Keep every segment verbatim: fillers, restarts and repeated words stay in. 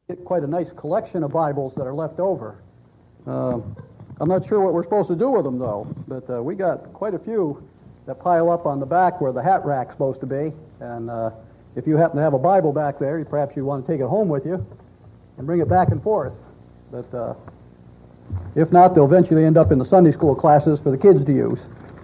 Get quite a nice collection of Bibles that are left over. Uh, I'm not sure what we're supposed to do with them, though, but uh, we got quite a few that pile up on the back where the hat rack's supposed to be. And uh, if you happen to have a Bible back there, you, perhaps you'd want to take it home with you and bring it back and forth. But uh, if not, they'll eventually end up in the Sunday school classes for the kids to use.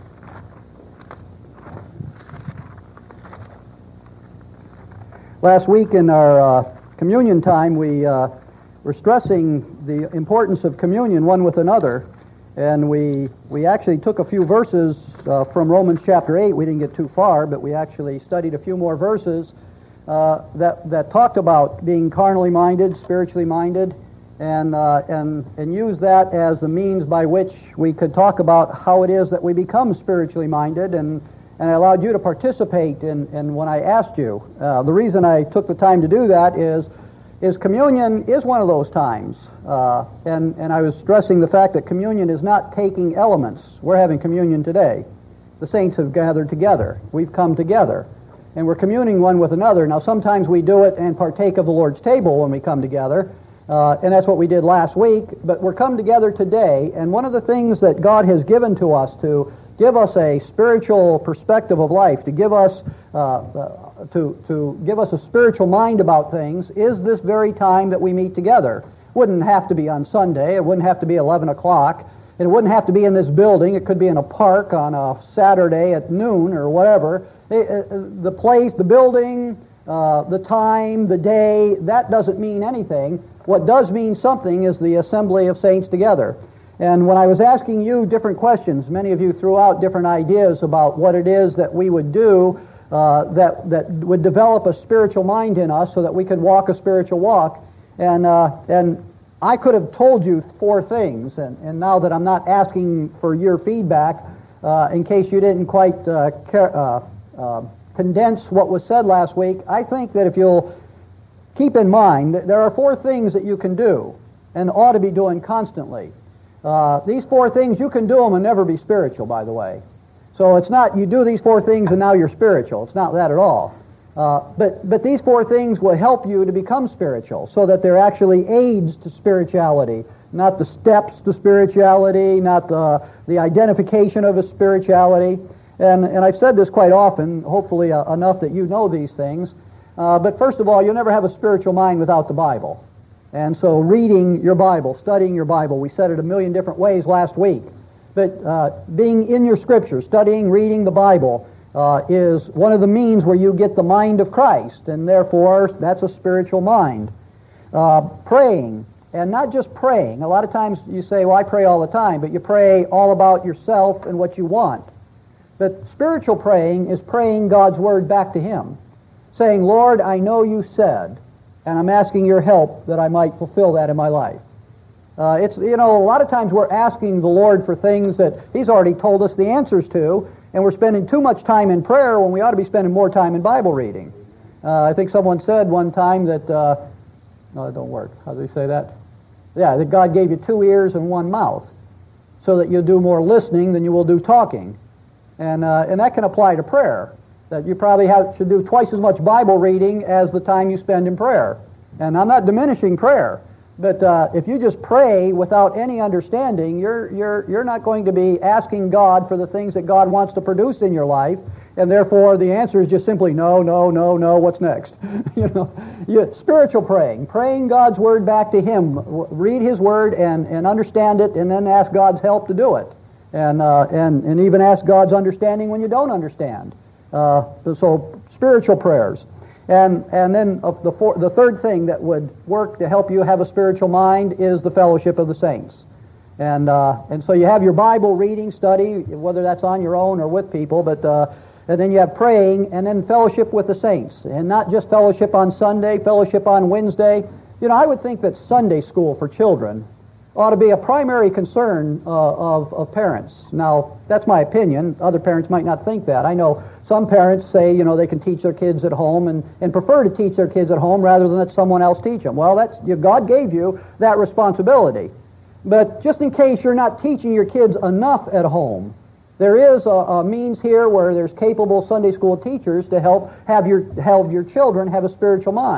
Last week in our uh, communion time, we uh, were stressing the importance of communion one with another, and we we actually took a few verses uh, from Romans chapter eight. We didn't get too far, but we actually studied a few more verses uh, that that talked about being carnally minded, spiritually minded, and uh, and and used that as the means by which we could talk about how it is that we become spiritually minded. And And I allowed you to participate in, in when I asked you. Uh, the reason I took the time to do that is, is communion is one of those times. Uh, and, and I was stressing the fact that communion is not taking elements. We're having communion today. The saints have gathered together. We've come together. And we're communing one with another. Now, sometimes we do it and partake of the Lord's table when we come together. Uh, and that's what we did last week. But we're come together today. And one of the things that God has given to us to give us a spiritual perspective of life, to give us uh, uh, to to give us a spiritual mind about things, is this very time that we meet together. Wouldn't have to be on Sunday. It wouldn't have to be eleven o'clock. It wouldn't have to be in this building. It could be in a park on a Saturday at noon or whatever. It, uh, the place, the building, uh, the time, the day, that doesn't mean anything. What does mean something is the assembly of saints together. And when I was asking you different questions, many of you threw out different ideas about what it is that we would do uh, that that would develop a spiritual mind in us so that we could walk a spiritual walk. And uh, and I could have told you four things, and, and now that I'm not asking for your feedback, uh, in case you didn't quite uh, care, uh, uh, condense what was said last week, I think that if you'll keep in mind that there are four things that you can do and ought to be doing constantly. Uh, these four things, you can do them and never be spiritual, by the way. So it's not you do these four things and now you're spiritual. It's not that at all. Uh, but but these four things will help you to become spiritual so that they're actually aids to spirituality, not the steps to spirituality, not the, the identification of a spirituality. And, and I've said this quite often, hopefully uh, enough that you know these things. Uh, but first of all, you'll never have a spiritual mind without the Bible. And so reading your Bible, studying your Bible, we said it a million different ways last week. But uh, being in your Scripture, studying, reading the Bible, uh, is one of the means where you get the mind of Christ, and therefore that's a spiritual mind. Uh, praying, and not just praying. A lot of times you say, well, I pray all the time, but you pray all about yourself and what you want. But spiritual praying is praying God's Word back to Him, saying, Lord, I know you said, and I'm asking your help that I might fulfill that in my life. Uh, it's you know, a lot of times we're asking the Lord for things that He's already told us the answers to, and we're spending too much time in prayer when we ought to be spending more time in Bible reading. Uh, I think someone said one time that, uh, no, it don't work. How do they say that? Yeah, that God gave you two ears and one mouth, so that you'll do more listening than you will do talking. And, uh, and that can apply to prayer. That you probably have, should do twice as much Bible reading as the time you spend in prayer. And I'm not diminishing prayer, but uh, if you just pray without any understanding, you're you're you're not going to be asking God for the things that God wants to produce in your life, and therefore the answer is just simply no, no, no, no. What's next? you know, you, spiritual praying, praying God's Word back to Him, read His Word and and understand it, and then ask God's help to do it, and uh, and and even ask God's understanding when you don't understand. Uh, so spiritual prayers. And and then uh, the four, the third thing that would work to help you have a spiritual mind is the fellowship of the saints. And uh, and so you have your Bible reading, study, whether that's on your own or with people, but uh, and then you have praying, and then fellowship with the saints. And not just fellowship on Sunday, fellowship on Wednesday. You know, I would think that Sunday school for children ought to be a primary concern uh, of, of parents. Now, that's my opinion. Other parents might not think that. I know some parents say, you know, they can teach their kids at home and, and prefer to teach their kids at home rather than let someone else teach them. Well, that's you, God gave you that responsibility. But just in case you're not teaching your kids enough at home, there is a, a means here where there's capable Sunday school teachers to help have your help your children have a spiritual mind.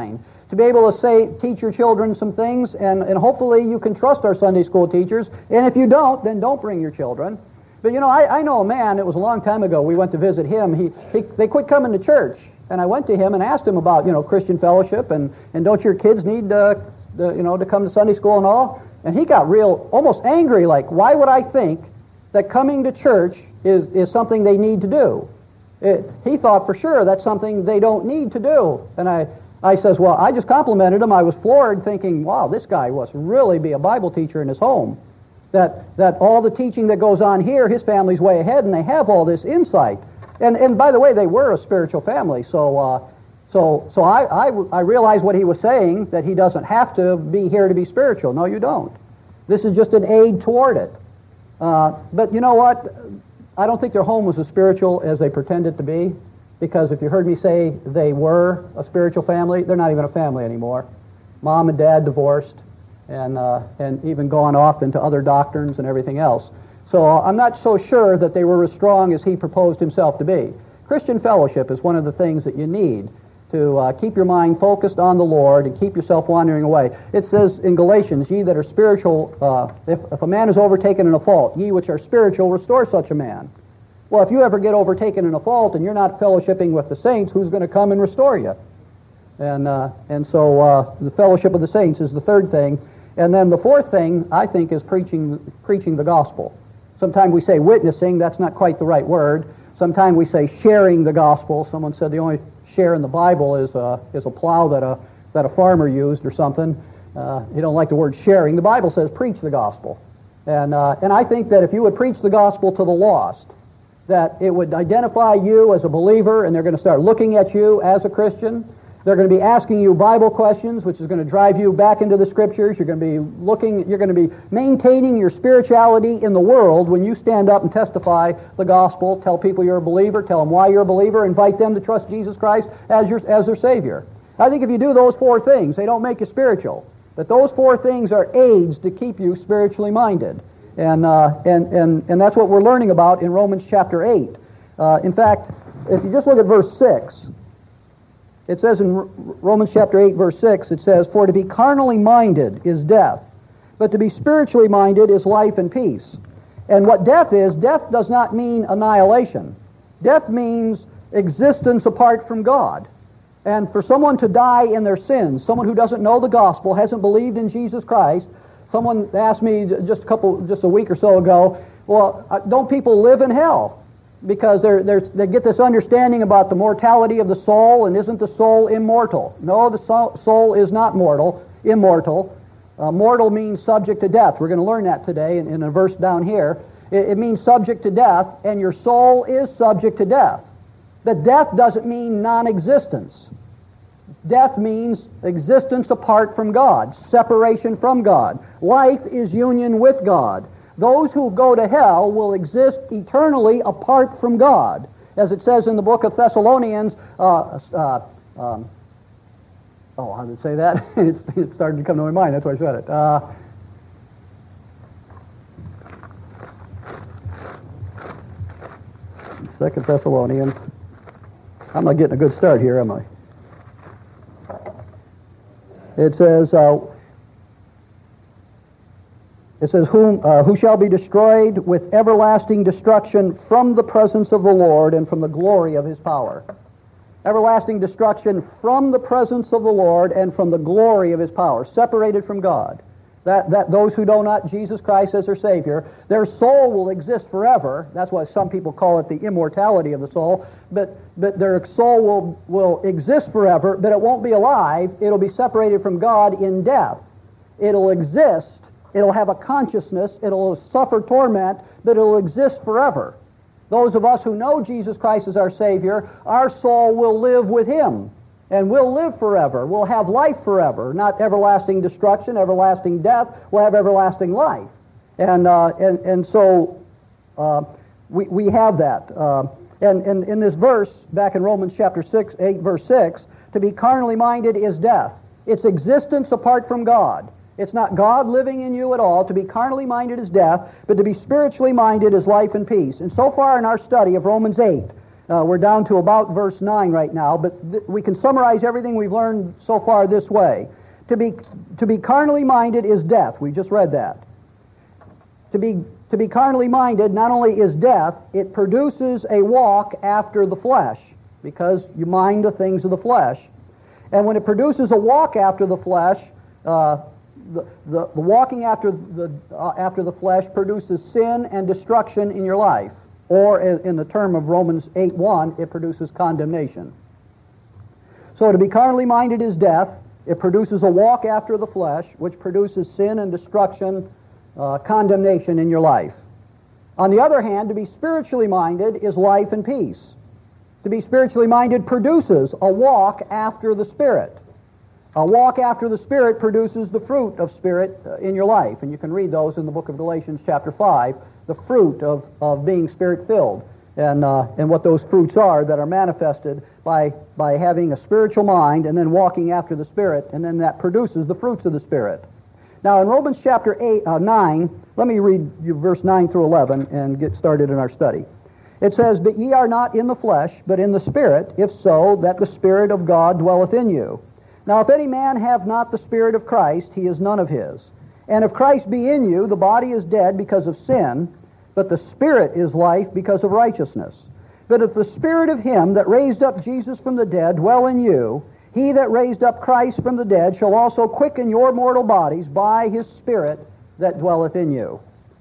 to be able to say, teach your children some things, and, and hopefully you can trust our Sunday school teachers. And if you don't, then don't bring your children. But you know, I, I know a man, it was a long time ago, we went to visit him. He, he They quit coming to church. And I went to him and asked him about, you know, Christian fellowship, and, and don't your kids need, uh, the, you know, to come to Sunday school and all? And he got real, almost angry, like, why would I think that coming to church is, is something they need to do? It, he thought for sure that's something they don't need to do. And I, I says, well, I just complimented him. I was floored thinking, wow, this guy must really be a Bible teacher in his home. That, that all the teaching that goes on here, his family's way ahead, and they have all this insight. And, and by the way, they were a spiritual family, so uh, so so I, I, I realized what he was saying, that he doesn't have to be here to be spiritual. No, you don't. This is just an aid toward it. Uh, but you know what? I don't think their home was as spiritual as they pretended to be, because if you heard me say they were a spiritual family, they're not even a family anymore. Mom and dad divorced, and uh, and even gone off into other doctrines and everything else. So uh, I'm not so sure that they were as strong as he proposed himself to be. Christian fellowship is one of the things that you need to uh, keep your mind focused on the Lord and keep yourself wandering away. It says in Galatians, ye that are spiritual, uh, if, if a man is overtaken in a fault, ye which are spiritual, restore such a man. Well, if you ever get overtaken in a fault and you're not fellowshipping with the saints, who's going to come and restore you? And, uh, and so uh, the fellowship of the saints is the third thing. And then the fourth thing, I think, is preaching, preaching the gospel. Sometimes we say witnessing. That's not quite the right word. Sometimes we say sharing the gospel. Someone said the only share in the Bible is a, is a plow that a, that a farmer used or something. Uh, you don't like the word sharing. The Bible says preach the gospel. And, uh, and I think that if you would preach the gospel to the lost, that it would identify you as a believer, and they're going to start looking at you as a Christian. They're going to be asking you Bible questions, which is going to drive you back into the Scriptures. You're going to be looking, you're going to be maintaining your spirituality in the world when you stand up and testify the gospel, tell people you're a believer, tell them why you're a believer, invite them to trust Jesus Christ as your as their Savior. I think if you do those four things, they don't make you spiritual. But those four things are aids to keep you spiritually minded. And, uh, and, and, and that's what we're learning about in Romans chapter eight. Uh, in fact, if you just look at verse six, it says in Romans chapter eight, verse six, it says, for to be carnally minded is death, but to be spiritually minded is life and peace. And what death is, death does not mean annihilation. Death means existence apart from God. And for someone to die in their sins, someone who doesn't know the gospel, hasn't believed in Jesus Christ, someone asked me just a couple, just a week or so ago, well, don't people live in hell? Because they're, they're, they get this understanding about the mortality of the soul, and isn't the soul immortal? No, the soul, soul is not mortal, immortal. Uh, mortal means subject to death. We're going to learn that today in, in a verse down here. It, it means subject to death, and your soul is subject to death. But death doesn't mean non-existence. Death means existence apart from God, separation from God. Life is union with God. Those who go to hell will exist eternally apart from God. As it says in the book of Thessalonians, uh, uh, um, oh, how did it say that? it's, it started to come to my mind, that's why I said it. Uh, Second Thessalonians. I'm not getting a good start here, am I? It says, uh, It says, whom, uh, who shall be destroyed with everlasting destruction from the presence of the Lord and from the glory of his power. Everlasting destruction from the presence of the Lord and from the glory of his power, separated from God. That, that those who know not Jesus Christ as their Savior, their soul will exist forever. That's why some people call it the immortality of the soul. But, but their soul will, will exist forever, but it won't be alive. It'll be separated from God in death. It'll exist. It'll have a consciousness, it'll suffer torment, but it'll exist forever. Those of us who know Jesus Christ as our Savior, our soul will live with Him, and we'll live forever. We'll have life forever, not everlasting destruction, everlasting death. We'll have everlasting life. And uh, and, and so uh, we, we have that. Uh, and, and in this verse, back in Romans chapter six, eight, verse six, to be carnally minded is death. It's existence apart from God. It's not God living in you at all. To be carnally minded is death, but to be spiritually minded is life and peace. And so far in our study of Romans eight, Uh, we're down to about verse nine right now, but th- we can summarize everything we've learned so far this way. To be, to be carnally minded is death. We just read that. To be, to be carnally minded not only is death, it produces a walk after the flesh, because you mind the things of the flesh. And when it produces a walk after the flesh, uh, the, the, the walking after the, uh, after the flesh produces sin and destruction in your life. Or in the term of Romans eight one, it produces condemnation. So to be carnally minded is death. It produces a walk after the flesh, which produces sin and destruction, uh, condemnation in your life. On the other hand, to be spiritually minded is life and peace. To be spiritually minded produces a walk after the Spirit. A walk after the Spirit produces the fruit of Spirit uh, in your life. And you can read those in the book of Galatians chapter five, the fruit of, of being Spirit-filled, and, uh, and what those fruits are that are manifested by, by having a spiritual mind and then walking after the Spirit, and then that produces the fruits of the Spirit. Now in Romans chapter eight, uh, nine, let me read you verse nine through eleven and get started in our study. It says, "But ye are not in the flesh, but in the Spirit, if so, that the Spirit of God dwelleth in you. Now if any man have not the Spirit of Christ, he is none of his. And if Christ be in you, the body is dead because of sin, but the Spirit is life because of righteousness. But if the Spirit of him that raised up Jesus from the dead dwell in you, he that raised up Christ from the dead shall also quicken your mortal bodies by his Spirit that dwelleth in you."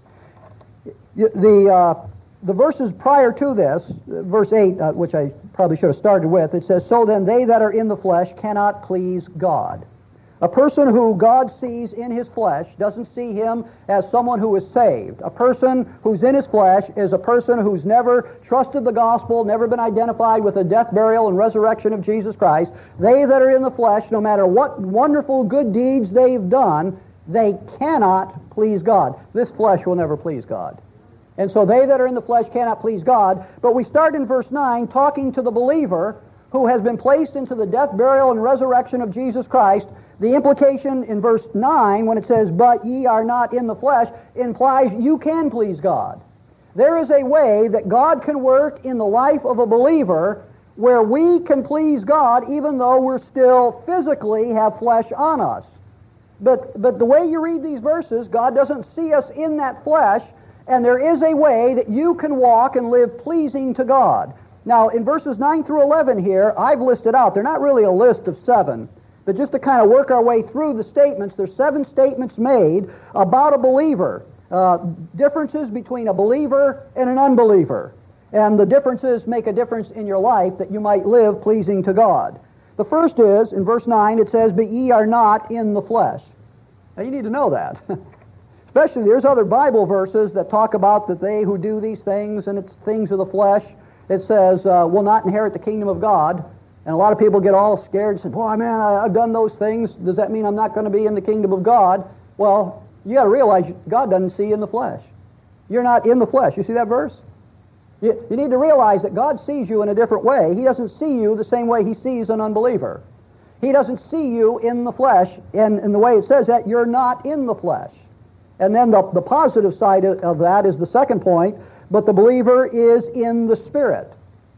The, uh, the verses prior to this, verse eight, uh, which I probably should have started with, it says, "So then they that are in the flesh cannot please God." A person who God sees in his flesh doesn't see him as someone who is saved. A person who's in his flesh is a person who's never trusted the gospel, never been identified with the death, burial, and resurrection of Jesus Christ. They that are in the flesh, no matter what wonderful good deeds they've done, they cannot please God. This flesh will never please God. And so they that are in the flesh cannot please God. But we start in verse nine talking to the believer who has been placed into the death, burial, and resurrection of Jesus Christ. The implication in verse nine, when it says, "But ye are not in the flesh," implies you can please God. There is a way that God can work in the life of a believer where we can please God even though we're still physically have flesh on us. But, but the way you read these verses, God doesn't see us in that flesh, and there is a way that you can walk and live pleasing to God. Now, in verses nine through eleven here, I've listed out, they're not really a list of seven, but just to kind of work our way through the statements, there's seven statements made about a believer. Uh, differences between a believer and an unbeliever. And the differences make a difference in your life that you might live pleasing to God. The first is, in verse nine, it says, "But ye are not in the flesh." Now you need to know that. Especially, there's other Bible verses that talk about that they who do these things, and it's things of the flesh, it says, uh, will not inherit the kingdom of God. And a lot of people get all scared and say, "Boy, man, I, I've done those things. Does that mean I'm not going to be in the kingdom of God?" Well, you got to realize God doesn't see you in the flesh. You're not in the flesh. You see that verse? You, you need to realize that God sees you in a different way. He doesn't see you the same way He sees an unbeliever. He doesn't see you in the flesh, and, and the way it says that, you're not in the flesh. And then the, the positive side of, of that is the second point, but the believer is in the Spirit.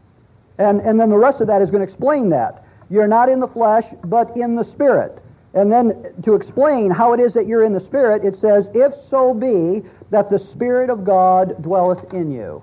And, and then the rest of that is going to explain that. You're not in the flesh, but in the Spirit. And then to explain how it is that you're in the Spirit, it says, "If so be that the Spirit of God dwelleth in you."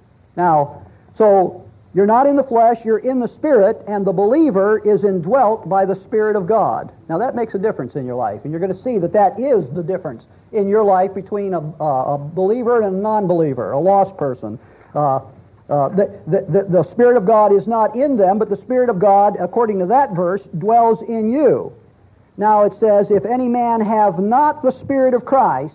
Now, so you're not in the flesh, you're in the Spirit, and the believer is indwelt by the Spirit of God. Now that makes a difference in your life, and you're going to see that that is the difference in your life between a, uh, a believer and a non-believer, a lost person. Uh, Uh, the, the, the Spirit of God is not in them, but the Spirit of God, according to that verse, dwells in you. Now it says, "If any man have not the Spirit of Christ,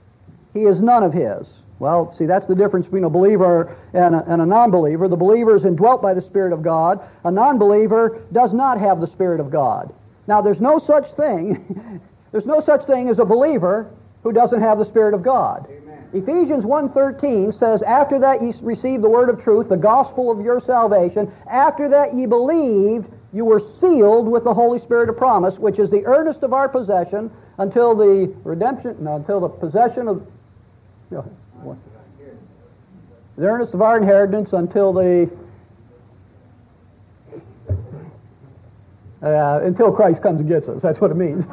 he is none of his." Well, see, that's the difference between a believer and a, and a non-believer. The believer is indwelt by the Spirit of God. A non-believer does not have the Spirit of God. Now, there's no such thing, there's no such thing as a believer who doesn't have the Spirit of God. Ephesians one thirteen says, "After that ye received the word of truth, the gospel of your salvation, after that ye believed, you were sealed with the Holy Spirit of promise, which is the earnest of our possession until the redemption, no, until the possession of, you know, what? The earnest of our inheritance until the Uh, until Christ comes and gets us. That's what it means.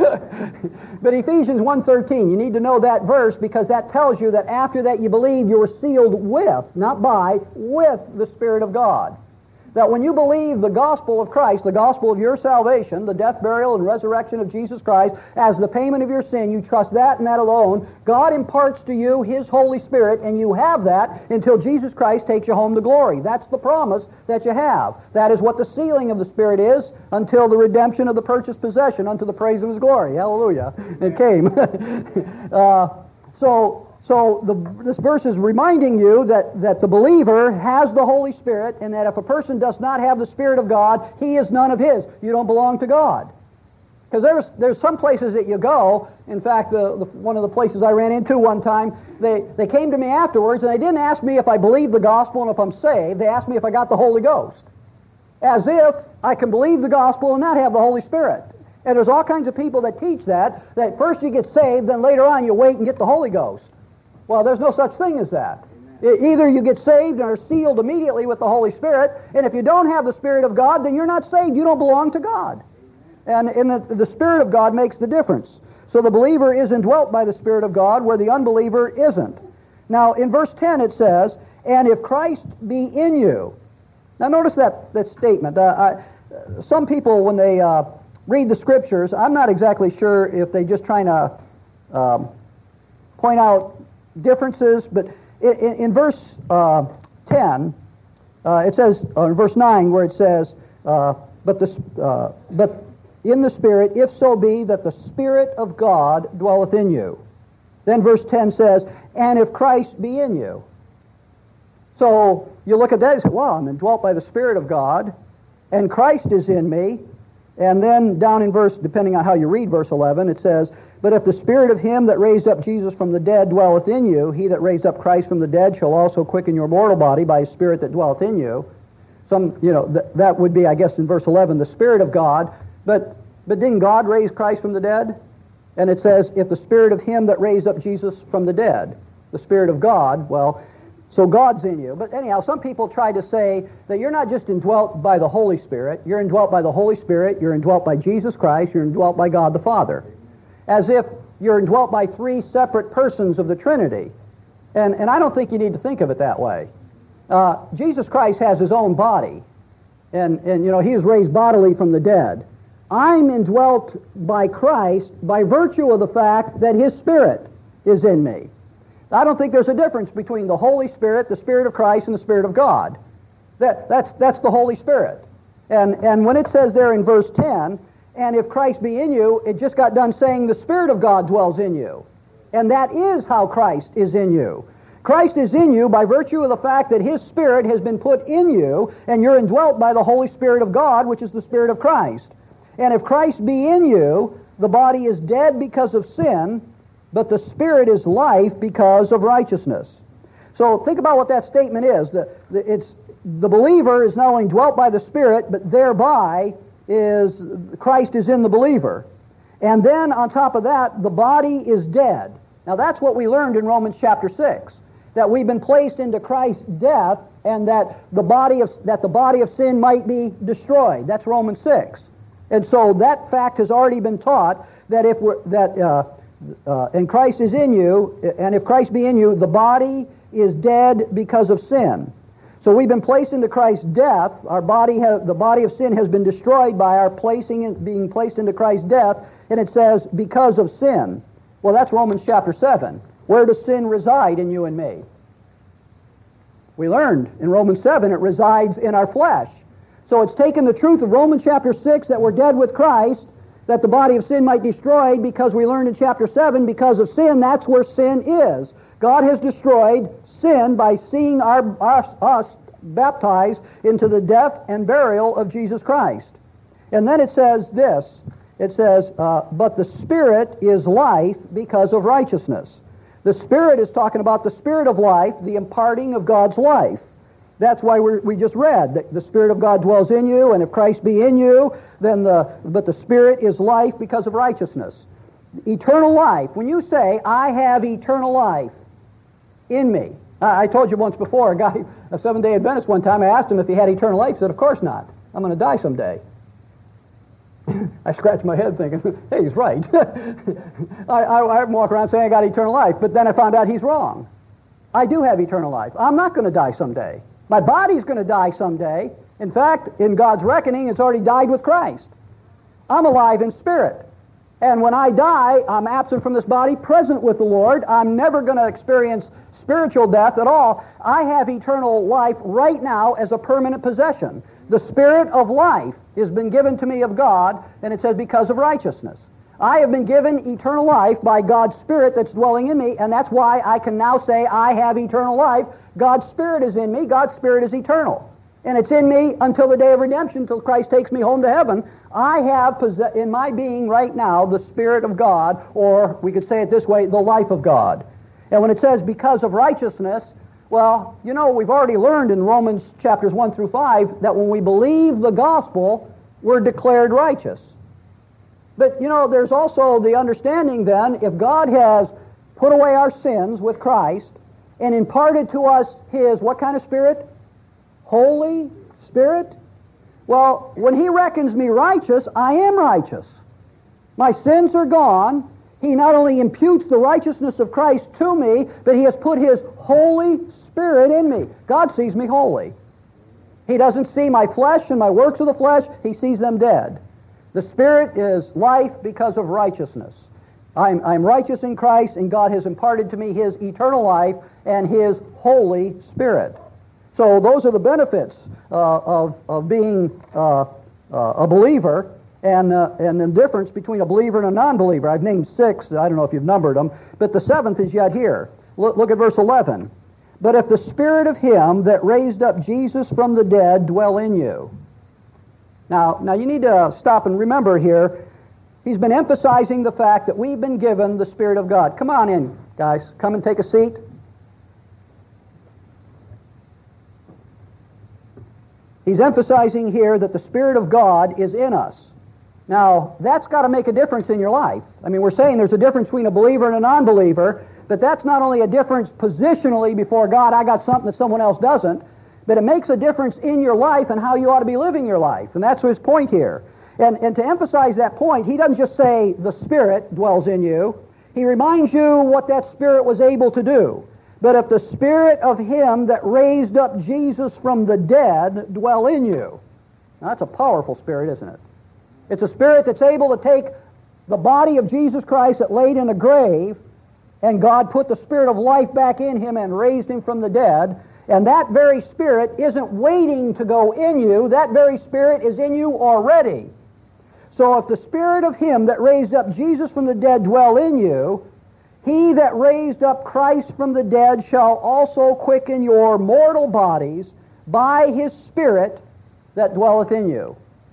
But Ephesians one thirteen, you need to know that verse because that tells you that after that you believe you were sealed with, not by, with the Spirit of God. That when you believe the gospel of Christ, the gospel of your salvation, the death, burial, and resurrection of Jesus Christ, as the payment of your sin, you trust that and that alone, God imparts to you His Holy Spirit, and you have that until Jesus Christ takes you home to glory. That's the promise that you have. That is what the sealing of the Spirit is until the redemption of the purchased possession, unto the praise of His glory. Hallelujah. It came. uh, so... So the, this verse is reminding you that, that the believer has the Holy Spirit, and that if a person does not have the Spirit of God, he is none of his. You don't belong to God. Because there's, there's some places that you go. In fact, the, the, one of the places I ran into one time, they, they came to me afterwards, and they didn't ask me if I believe the gospel and if I'm saved. They asked me if I got the Holy Ghost. As if I can believe the gospel and not have the Holy Spirit. And there's all kinds of people that teach that, that first you get saved, then later on you wait and get the Holy Ghost. Well, there's no such thing as that. Amen. Either you get saved and are sealed immediately with the Holy Spirit, and if you don't have the Spirit of God, then you're not saved. You don't belong to God. Amen. And, and the, the Spirit of God makes the difference. So the believer is indwelt by the Spirit of God, where the unbeliever isn't. Now, in verse ten it says, and if Christ be in you. Now, notice that, that statement. Uh, I, some people, when they uh, read the Scriptures, I'm not exactly sure if they're just trying to um, point out differences, but in, in verse uh, ten, uh, it says, or in verse nine, where it says, uh, but, the, uh, but in the Spirit, if so be that the Spirit of God dwelleth in you. Then verse ten says, and if Christ be in you. So you look at that and say, well, I'm indwelt by the Spirit of God, and Christ is in me. And then down in verse, depending on how you read verse eleven, it says, but if the Spirit of Him that raised up Jesus from the dead dwelleth in you, He that raised up Christ from the dead shall also quicken your mortal body by His Spirit that dwelleth in you. Some, you know, th- that would be, I guess, in verse eleven, the Spirit of God. But, but didn't God raise Christ from the dead? And it says, if the Spirit of Him that raised up Jesus from the dead, the Spirit of God, well, so God's in you. But anyhow, some people try to say that you're not just indwelt by the Holy Spirit, you're indwelt by the Holy Spirit, you're indwelt by Jesus Christ, you're indwelt by God the Father. As if you're indwelt by three separate persons of the Trinity. And, and I don't think you need to think of it that way. Uh, Jesus Christ has His own body. And, and, you know, He is raised bodily from the dead. I'm indwelt by Christ by virtue of the fact that His Spirit is in me. I don't think there's a difference between the Holy Spirit, the Spirit of Christ, and the Spirit of God. That, that's, that's the Holy Spirit. And, and when it says there in verse ten, and if Christ be in you, it just got done saying the Spirit of God dwells in you. And that is how Christ is in you. Christ is in you by virtue of the fact that His Spirit has been put in you, and you're indwelt by the Holy Spirit of God, which is the Spirit of Christ. And if Christ be in you, the body is dead because of sin, but the Spirit is life because of righteousness. So think about what that statement is. The, the, it's, the believer is not only dwelt by the Spirit, but thereby is Christ is in the believer. And then on top of that, the body is dead. Now that's what we learned in Romans chapter six, that we've been placed into Christ's death, and that the body of that the body of sin might be destroyed. That's Romans six. And so that fact has already been taught, that if we're that uh, uh, and Christ is in you, and if Christ be in you, the body is dead because of sin. So we've been placed into Christ's death. Our body, has, the body of sin has been destroyed by our placing, in, being placed into Christ's death. And it says, because of sin. Well, that's Romans chapter seven. Where does sin reside in you and me? We learned in Romans seven, it resides in our flesh. So it's taken the truth of Romans chapter six, that we're dead with Christ, that the body of sin might be destroyed, because we learned in chapter seven, because of sin, that's where sin is. God has destroyed sin by seeing our, our, us baptized into the death and burial of Jesus Christ. And then it says this, it says, uh, but the Spirit is life because of righteousness. The Spirit is talking about the Spirit of life, the imparting of God's life. That's why we're, we just read that the Spirit of God dwells in you, and if Christ be in you, then the, but the Spirit is life because of righteousness. Eternal life. When you say, I have eternal life in me. I, I told you once before, a guy, a Seventh-day Adventist one time, I asked him if he had eternal life. He said, of course not. I'm going to die someday. I scratch my head thinking, hey, he's right. I, I, I walk around saying I got eternal life, but then I found out he's wrong. I do have eternal life. I'm not going to die someday. My body's going to die someday. In fact, in God's reckoning, it's already died with Christ. I'm alive in spirit. And when I die, I'm absent from this body, present with the Lord. I'm never going to experience spiritual death at all. I have eternal life right now as a permanent possession. The Spirit of life has been given to me of God, and it says because of righteousness. I have been given eternal life by God's Spirit that's dwelling in me, and that's why I can now say I have eternal life. God's Spirit is in me. God's Spirit is eternal. And it's in me until the day of redemption, until Christ takes me home to heaven. I have in my being right now the Spirit of God, or we could say it this way, the life of God. And when it says because of righteousness, well, you know, we've already learned in Romans chapters one through five that when we believe the gospel, we're declared righteous. But, you know, there's also the understanding then, if God has put away our sins with Christ and imparted to us His, what kind of Spirit? Holy Spirit? Well, when He reckons me righteous, I am righteous. My sins are gone. He not only imputes the righteousness of Christ to me, but He has put His Holy Spirit in me. God sees me holy. He doesn't see my flesh and my works of the flesh. He sees them dead. The Spirit is life because of righteousness. I'm, I'm righteous in Christ, and God has imparted to me His eternal life and His Holy Spirit. So those are the benefits uh, of, of being uh, uh, a believer. And, uh, and the difference between a believer and a non-believer. I've named six. I don't know if you've numbered them. But the seventh is yet here. Look, look at verse eleven. But if the Spirit of Him that raised up Jesus from the dead dwell in you. Now, now you need to stop and remember here. He's been emphasizing the fact that we've been given the Spirit of God. Come on in, guys. Come and take a seat. He's emphasizing here that the Spirit of God is in us. Now, that's got to make a difference in your life. I mean, we're saying there's a difference between a believer and a non-believer, but that's not only a difference positionally before God, I got something that someone else doesn't, but it makes a difference in your life and how you ought to be living your life. And that's his point here. And, and to emphasize that point, he doesn't just say the Spirit dwells in you. He reminds you what that Spirit was able to do. But if the Spirit of Him that raised up Jesus from the dead dwell in you. Now, that's a powerful Spirit, isn't it? It's a Spirit that's able to take the body of Jesus Christ that laid in a grave, and God put the Spirit of life back in Him and raised Him from the dead. And that very Spirit isn't waiting to go in you. That very Spirit is in you already. So if the Spirit of Him that raised up Jesus from the dead dwell in you, He that raised up Christ from the dead shall also quicken your mortal bodies by His Spirit that dwelleth in you.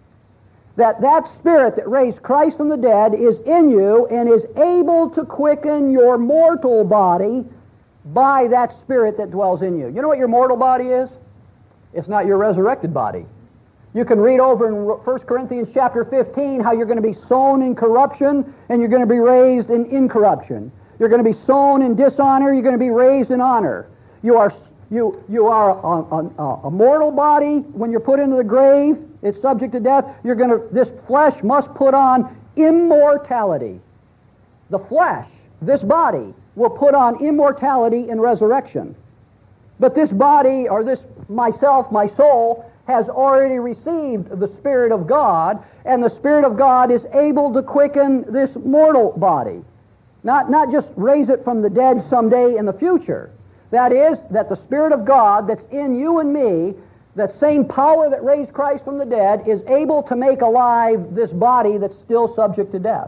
That that Spirit that raised Christ from the dead is in you and is able to quicken your mortal body by that Spirit that dwells in you. You know what your mortal body is? It's not your resurrected body. You can read over in First Corinthians chapter fifteen how you're going to be sown in corruption and you're going to be raised in incorruption. You're going to be sown in dishonor, you're going to be raised in honor. You are you you are a, a, a mortal body when you're put into the grave. It's subject to death. You're going to this flesh must put on immortality. The flesh, this body, will put on immortality in resurrection. But this body, or this myself, my soul, has already received the Spirit of God, and the Spirit of God is able to quicken this mortal body. Not, not just raise it from the dead someday in the future. That is, that the Spirit of God that's in you and me, that same power that raised Christ from the dead, is able to make alive this body that's still subject to death.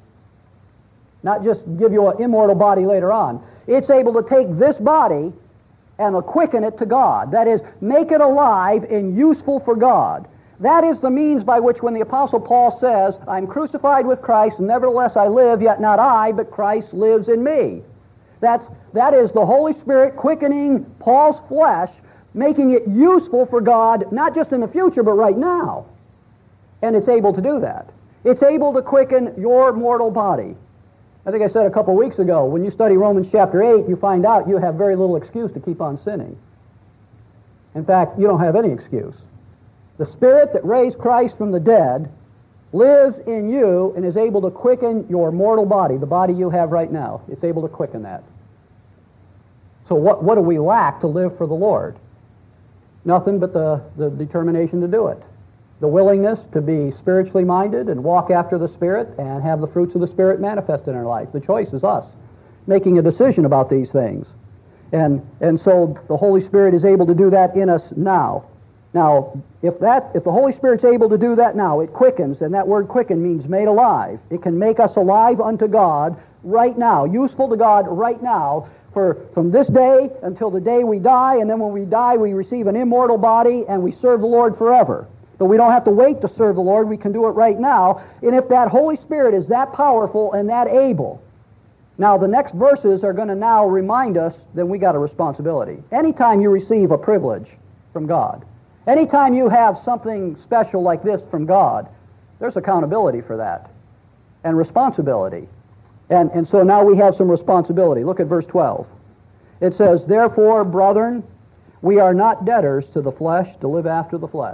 Not just give you an immortal body later on. It's able to take this body and will quicken it to God. That is, make it alive and useful for God. That is the means by which when the Apostle Paul says, I'm crucified with Christ, nevertheless I live, yet not I, but Christ lives in me. That's, that is the Holy Spirit quickening Paul's flesh, making it useful for God, not just in the future, but right now. And it's able to do that. It's able to quicken your mortal body. I think I said a couple weeks ago, when you study Romans chapter eight, you find out you have very little excuse to keep on sinning. In fact, you don't have any excuse. The Spirit that raised Christ from the dead lives in you and is able to quicken your mortal body, the body you have right now. It's able to quicken that. So what, what do we lack to live for the Lord? Nothing but the, the determination to do it. The willingness to be spiritually minded and walk after the Spirit and have the fruits of the Spirit manifest in our life. The choice is us, making a decision about these things. And, and so the Holy Spirit is able to do that in us now. Now, if that, if the Holy Spirit's able to do that now, it quickens, and that word quicken means made alive. It can make us alive unto God right now, useful to God right now, for from this day until the day we die, and then when we die, we receive an immortal body, and we serve the Lord forever. But we don't have to wait to serve the Lord. We can do it right now. And if that Holy Spirit is that powerful and that able, now the next verses are going to now remind us that we got a responsibility. Anytime you receive a privilege from God, anytime you have something special like this from God, there's accountability for that and responsibility. And, and so now we have some responsibility. Look at verse twelve. It says, "Therefore, brethren, we are not debtors to the flesh to live after the flesh."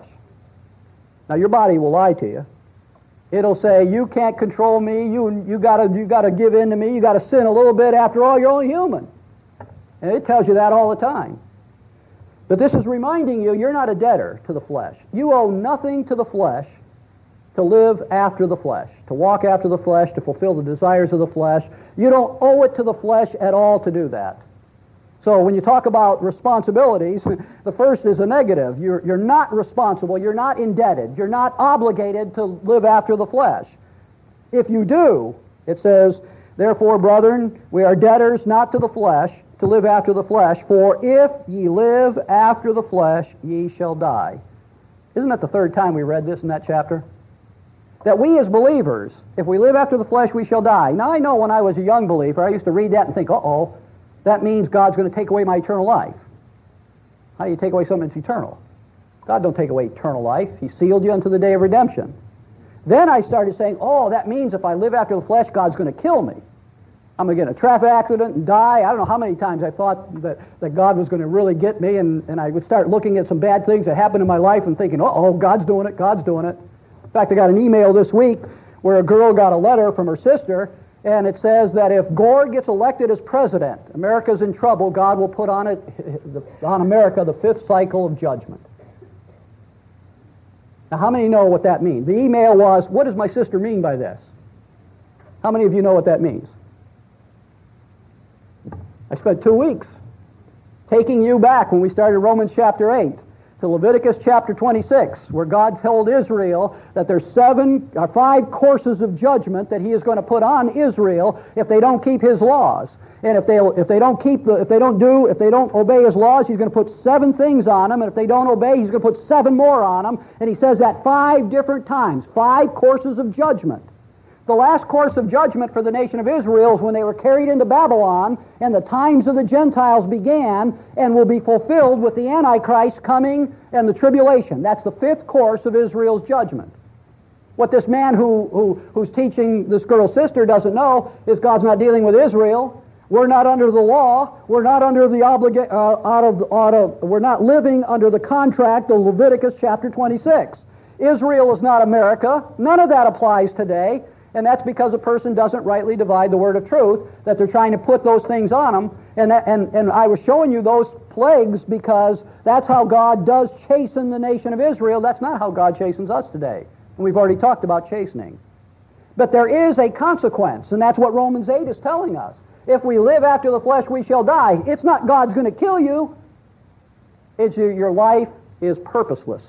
Now your body will lie to you. It'll say, you can't control me, you, you gotta, you gotta give in to me, you gotta sin a little bit, after all, you're only human. And it tells you that all the time. But this is reminding you, you're not a debtor to the flesh. You owe nothing to the flesh to live after the flesh, to walk after the flesh, to fulfill the desires of the flesh. You don't owe it to the flesh at all to do that. So when you talk about responsibilities, the first is a negative. You're, you're not responsible, you're not indebted, you're not obligated to live after the flesh. If you do, it says, "Therefore, brethren, we are debtors not to the flesh, to live after the flesh, for if ye live after the flesh, ye shall die." Isn't that the third time we read this in that chapter? That we as believers, if we live after the flesh, we shall die. Now I know when I was a young believer, I used to read that and think, uh-oh, that means God's going to take away my eternal life. How do you take away something that's eternal? God don't take away eternal life. He sealed you unto the day of redemption. Then I started saying, oh, that means if I live after the flesh, God's going to kill me. I'm going to get in a traffic accident and die. I don't know how many times I thought that, that God was going to really get me, and, and I would start looking at some bad things that happened in my life and thinking, uh-oh, God's doing it, God's doing it. In fact, I got an email this week where a girl got a letter from her sister, and it says that if Gore gets elected as president, America's in trouble. God will put on it, on America, the fifth cycle of judgment. Now, how many know what that means? The email was, what does my sister mean by this? How many of you know what that means? I spent two weeks taking you back when we started Romans chapter eight to Leviticus chapter twenty-six, where God told Israel that there's seven or five courses of judgment that He is going to put on Israel if they don't keep His laws. And if they if they don't keep the if they don't do if they don't obey His laws, He's going to put seven things on them. And if they don't obey, He's going to put seven more on them. And He says that five different times, five courses of judgment. The last course of judgment for the nation of Israel is when they were carried into Babylon, and the times of the Gentiles began and will be fulfilled with the Antichrist coming and the tribulation. That's the fifth course of Israel's judgment. What this man who, who who's teaching this girl's sister doesn't know is God's not dealing with Israel. We're not under the law. We're not under the obliga- uh, out of, out of, we're not living under the contract of Leviticus chapter twenty-six. Israel is not America. None of that applies today. And that's because a person doesn't rightly divide the word of truth, that they're trying to put those things on them. And, that, and, and I was showing you those plagues because that's how God does chasten the nation of Israel. That's not how God chastens us today. And we've already talked about chastening. But there is a consequence, and that's what Romans eight is telling us. If we live after the flesh, we shall die. It's not God's going to kill you. It's your, your life is purposeless.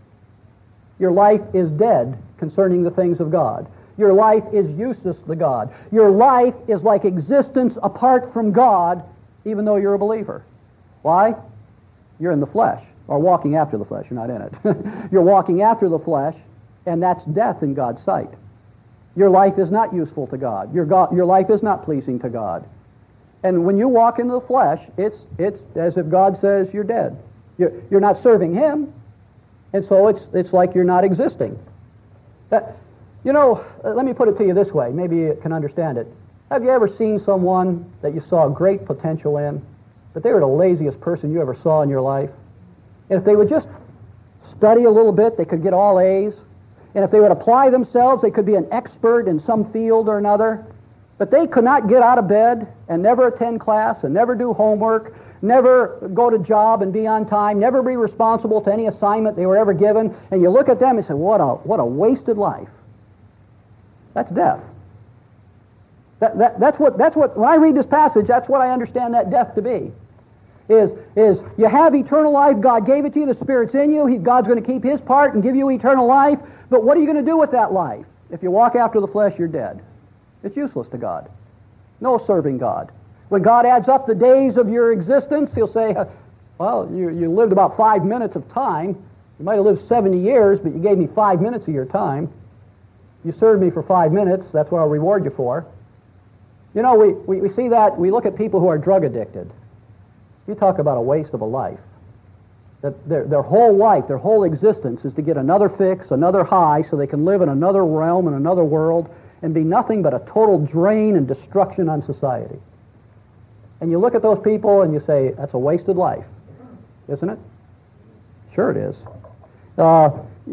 Your life is dead concerning the things of God. Your life is useless to God. Your life is like existence apart from God, even though you're a believer. Why? You're in the flesh, or walking after the flesh. You're not in it. You're walking after the flesh, and that's death in God's sight. Your life is not useful to God. Your, God, your life is not pleasing to God. And when you walk into the flesh, it's, it's as if God says you're dead. You're, you're not serving Him, and so it's, it's like you're not existing. That, You know, uh, let me put it to you this way. Maybe you can understand it. Have you ever seen someone that you saw great potential in, but they were the laziest person you ever saw in your life? And if they would just study a little bit, they could get all A's. And if they would apply themselves, they could be an expert in some field or another. But they could not get out of bed and never attend class and never do homework, never go to job and be on time, never be responsible to any assignment they were ever given. And you look at them and say, what a, what a wasted life. That's death. That, that, that's what, that's what, when I read this passage, that's what I understand that death to be. Is, is you have eternal life, God gave it to you, the Spirit's in you, he, God's going to keep His part and give you eternal life, but what are you going to do with that life? If you walk after the flesh, you're dead. It's useless to God. No serving God. When God adds up the days of your existence, He'll say, well, you, you lived about five minutes of time. You might have lived seventy years, but you gave me five minutes of your time. You served me for five minutes, that's what I'll reward you for. You know, we, we, we see that, we look at people who are drug addicted. You talk about a waste of a life. That their, their whole life, their whole existence is to get another fix, another high, so they can live in another realm, in another world, and be nothing but a total drain and destruction on society. And you look at those people and you say, that's a wasted life, isn't it? Sure it is. Uh,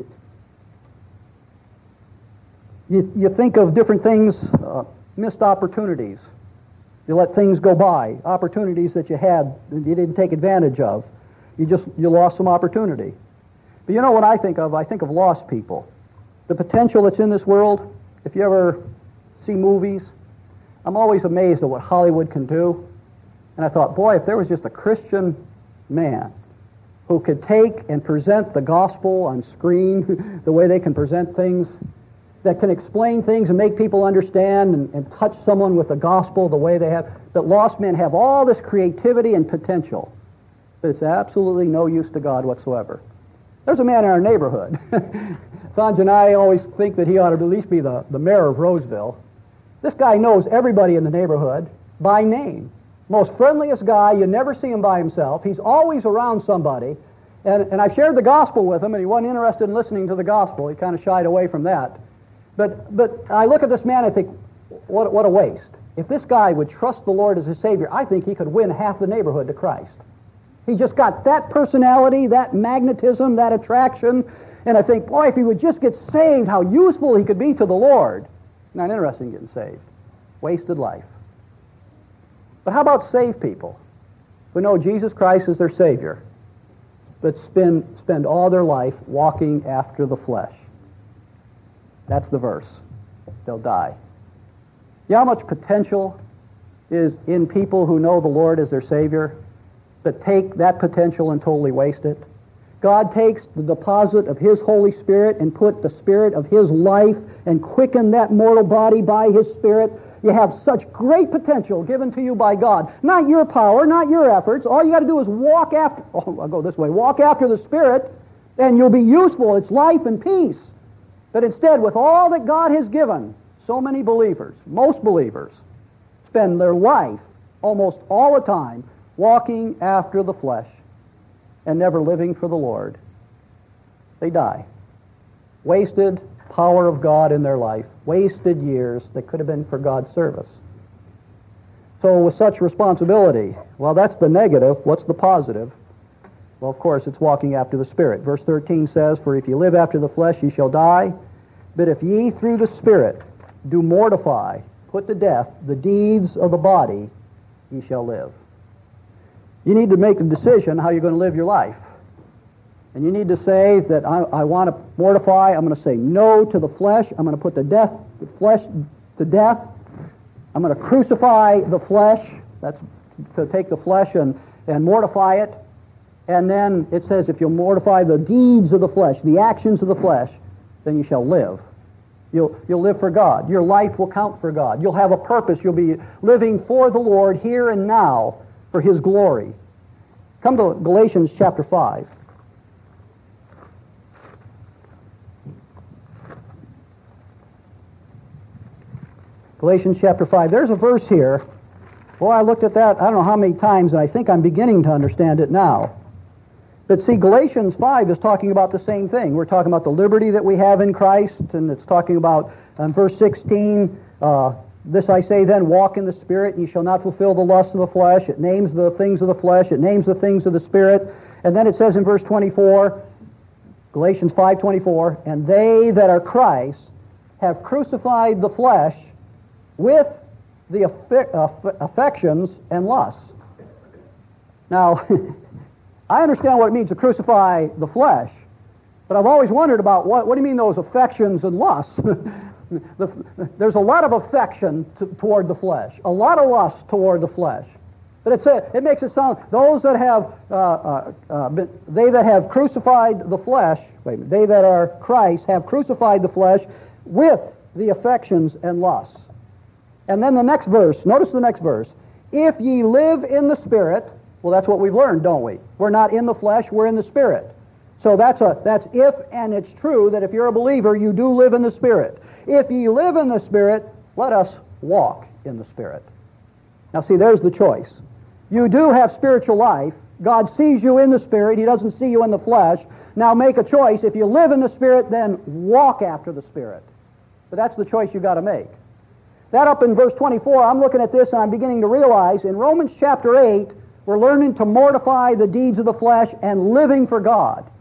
you, you think of different things, uh, missed opportunities. You let things go by, opportunities that you had that you didn't take advantage of. You just, you lost some opportunity. But you know what I think of? I think of lost people. The potential that's in this world, if you ever see movies, I'm always amazed at what Hollywood can do. And I thought, boy, if there was just a Christian man who could take and present the gospel on screen the way they can present things, that can explain things and make people understand and, and touch someone with the gospel the way they have, that lost men have all this creativity and potential, but it's absolutely no use to God whatsoever. There's a man in our neighborhood. Sanj and I always think that he ought to at least be the, the mayor of Roseville. This guy knows everybody in the neighborhood by name. Most friendliest guy, you never see him by himself. He's always around somebody. And, and I shared the gospel with him, and he wasn't interested in listening to the gospel. He kind of shied away from that. But but I look at this man and I think, what, what a waste. If this guy would trust the Lord as his Savior, I think he could win half the neighborhood to Christ. He just got that personality, that magnetism, that attraction, and I think, boy, if he would just get saved, how useful he could be to the Lord. Not interested in getting saved. Wasted life. But how about saved people who know Jesus Christ is their Savior, but spend, spend all their life walking after the flesh? That's the verse. They'll die. You know how much potential is in people who know the Lord as their Savior, but take that potential and totally waste it? God takes the deposit of His Holy Spirit and put the Spirit of His life and quicken that mortal body by His Spirit. You have such great potential given to you by God. Not your power, not your efforts. All you got to do is walk after, oh, I'll go this way, walk after the Spirit, and you'll be useful. It's life and peace. But instead, with all that God has given, so many believers, most believers, spend their life almost all the time walking after the flesh and never living for the Lord. They die. Wasted power of God in their life. Wasted years that could have been for God's service. So with such responsibility, well, that's the negative. What's the positive? Well, of course, it's walking after the Spirit. Verse thirteen says, for if ye live after the flesh, ye shall die. But if ye through the Spirit do mortify, put to death, the deeds of the body, ye shall live. You need to make a decision how you're going to live your life. And you need to say that I, I want to mortify. I'm going to say no to the flesh. I'm going to put the death, the flesh to death. I'm going to crucify the flesh. That's to take the flesh and, and mortify it. And then it says, if you'll mortify the deeds of the flesh, the actions of the flesh, then you shall live. You'll, you'll live for God. Your life will count for God. You'll have a purpose. You'll be living for the Lord here and now for His glory. Come to Galatians chapter five. Galatians chapter five. There's a verse here. Boy, I looked at that I don't know how many times, and I think I'm beginning to understand it now. But see, Galatians five is talking about the same thing. We're talking about the liberty that we have in Christ, and it's talking about, um, verse sixteen, uh, this I say then, walk in the Spirit, and ye shall not fulfill the lust of the flesh. It names the things of the flesh. It names the things of the Spirit. And then it says in verse twenty-four, Galatians five twenty-four, and they that are Christ have crucified the flesh with the affe- aff- affections and lusts. Now, I understand what it means to crucify the flesh, but I've always wondered about what, what do you mean those affections and lusts? the, there's a lot of affection to, toward the flesh, a lot of lust toward the flesh. But it's a, it makes it sound, those that have, uh, uh, uh, been, they that have crucified the flesh, wait a minute, they that are Christ have crucified the flesh with the affections and lusts. And then the next verse, notice the next verse. If ye live in the Spirit, well, that's what we've learned, don't we? We're not in the flesh, we're in the Spirit. So that's a that's if, and it's true that if you're a believer, you do live in the Spirit. If ye live in the Spirit, let us walk in the Spirit. Now see, there's the choice. You do have spiritual life. God sees you in the Spirit. He doesn't see you in the flesh. Now make a choice. If you live in the Spirit, then walk after the Spirit. But that's the choice you've got to make. That up in verse twenty-four, I'm looking at this and I'm beginning to realize in Romans chapter eight, we're learning to mortify the deeds of the flesh and living for God.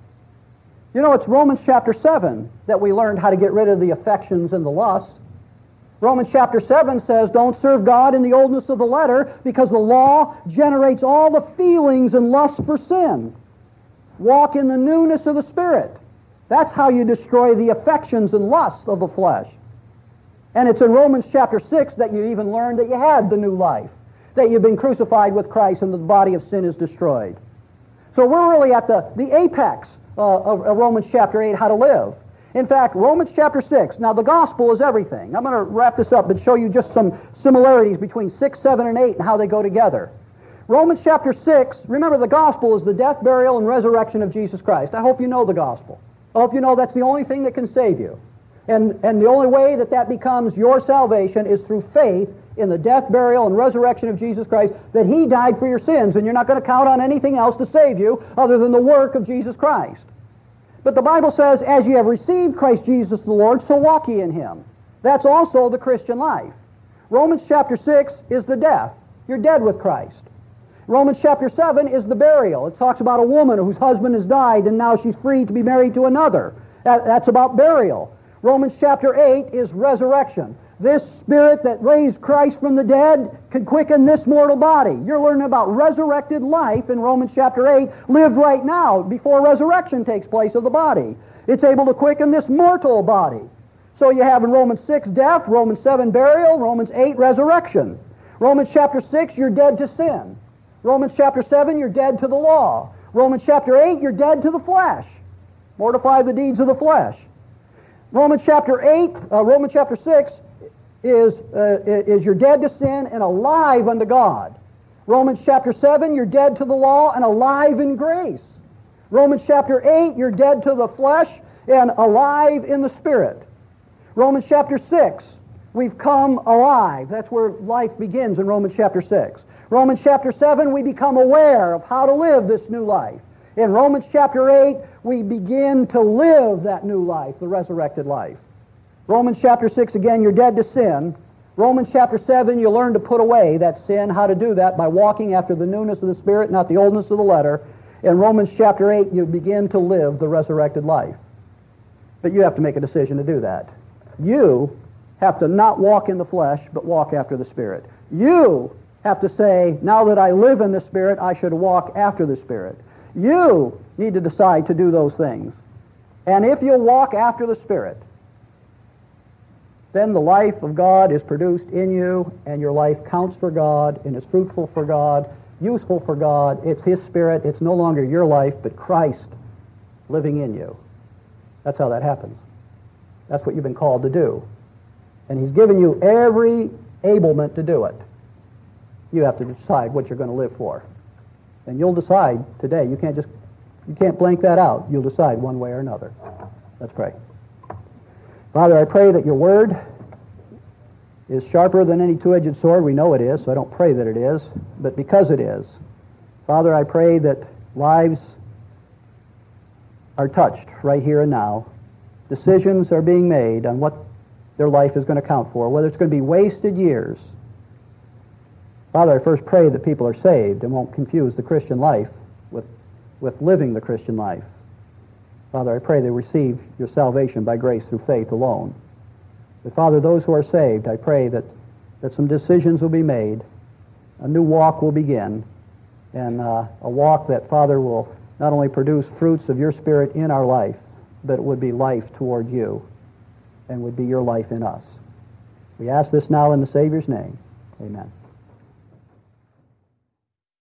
You know, it's Romans chapter seven that we learned how to get rid of the affections and the lusts. Romans chapter seven says, don't serve God in the oldness of the letter, because the law generates all the feelings and lusts for sin. Walk in the newness of the Spirit. That's how you destroy the affections and lusts of the flesh. And it's in Romans chapter six that you even learned that you had the new life, that you've been crucified with Christ and the body of sin is destroyed. So we're really at the, the apex uh, of, of Romans chapter eight, how to live. In fact, Romans chapter six, now the gospel is everything. I'm going to wrap this up and show you just some similarities between six, seven, and eight and how they go together. Romans chapter six, remember the gospel is the death, burial, and resurrection of Jesus Christ. I hope you know the gospel. I hope you know that's the only thing that can save you. And, and the only way that that becomes your salvation is through faith in the death, burial, and resurrection of Jesus Christ, that He died for your sins, and you're not going to count on anything else to save you other than the work of Jesus Christ. But the Bible says, as ye have received Christ Jesus the Lord, so walk ye in Him. That's also the Christian life. Romans chapter six is the death. You're dead with Christ. Romans chapter seven is the burial. It talks about a woman whose husband has died and now she's free to be married to another. That, that's about burial. Romans chapter eight is resurrection. This Spirit that raised Christ from the dead can quicken this mortal body. You're learning about resurrected life in Romans chapter eight, lived right now before resurrection takes place of the body. It's able to quicken this mortal body. So you have in Romans six death, Romans seven burial, Romans eight resurrection. Romans chapter six, you're dead to sin. Romans chapter seven, you're dead to the law. Romans chapter eight, you're dead to the flesh. Mortify the deeds of the flesh. Romans chapter eight, uh, Romans chapter six, is uh, is you're dead to sin and alive unto God. Romans chapter seven, you're dead to the law and alive in grace. Romans chapter eight, you're dead to the flesh and alive in the Spirit. Romans chapter six, we've come alive. That's where life begins in Romans chapter six. Romans chapter seven, we become aware of how to live this new life. In Romans chapter eight, we begin to live that new life, the resurrected life. Romans chapter six, again, you're dead to sin. Romans chapter seven, you learn to put away that sin. How to do that? By walking after the newness of the Spirit, not the oldness of the letter. In Romans chapter eight, you begin to live the resurrected life. But you have to make a decision to do that. You have to not walk in the flesh, but walk after the Spirit. You have to say, now that I live in the Spirit, I should walk after the Spirit. You need to decide to do those things. And if you walk after the Spirit, then the life of God is produced in you, and your life counts for God, and is fruitful for God, useful for God. It's His Spirit. It's no longer your life, but Christ living in you. That's how that happens. That's what you've been called to do. And He's given you every enablement to do it. You have to decide what you're going to live for. And you'll decide today. You can't just, you can't blank that out. You'll decide one way or another. Let's pray. Father, I pray that your word is sharper than any two-edged sword. We know it is, so I don't pray that it is, but because it is. Father, I pray that lives are touched right here and now. Decisions are being made on what their life is going to count for, whether it's going to be wasted years. Father, I first pray that people are saved and won't confuse the Christian life with, with living the Christian life. Father, I pray they receive your salvation by grace through faith alone. But Father, those who are saved, I pray that, that some decisions will be made, a new walk will begin, and uh, a walk that, Father, will not only produce fruits of your Spirit in our life, but it would be life toward you, and would be your life in us. We ask this now in the Savior's name. Amen.